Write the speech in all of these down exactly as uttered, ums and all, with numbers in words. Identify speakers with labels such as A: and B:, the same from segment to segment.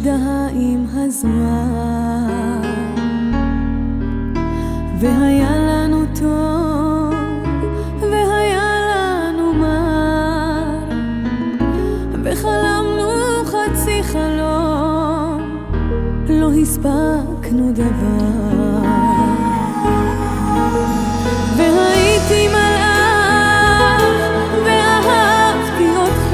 A: שדהה עם הזמן, והיה לנו טוב והיה לנו מר, וחלמנו חצי חלום, לא הספקנו דבר. והייתי מלאך ואהבתי אותך,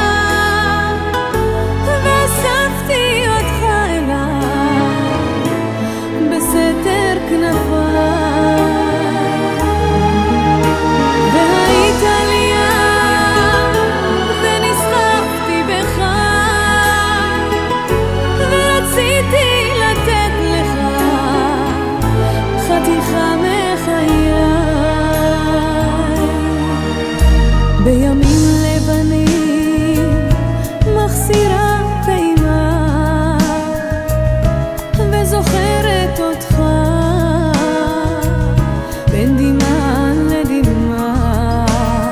A: ואספתי אותך אליי בסתר כנפיי. והיית לי ים ונסחפתי בך, ורציתי לתת לך חתיכה מחיי. בימים לבנים מחסירה פעימה, וזוכרת אותך בין דמעה לדמעה,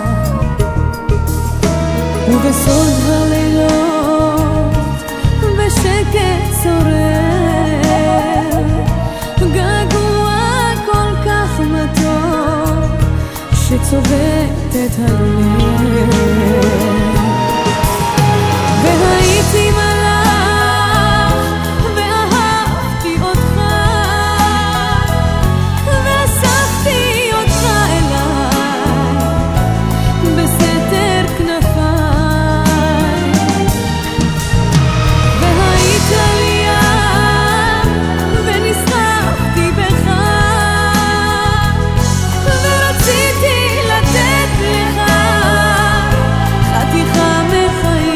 A: ובסוד הלילות בשקט צורר געגוע כל כך מתוק שצובט את הלב. והייתי מלאך ואהבתי אותך, ואספתי אותך אליי בסתר כנפיי. והיית לי ים ונסחפתי בך, ורציתי לתת לך חתיכה מחיי.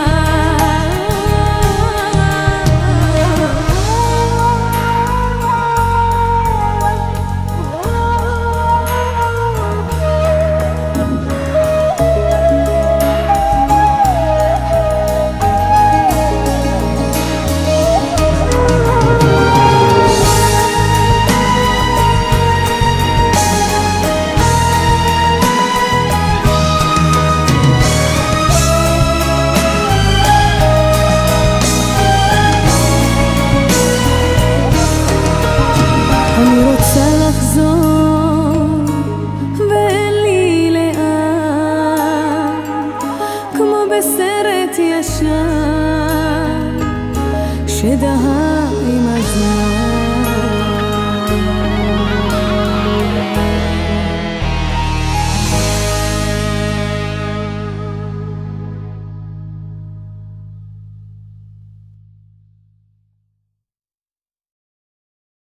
A: אני רוצה לחזור ואין לי לאן, כמו בסרט ישן שדהה עם הזמן.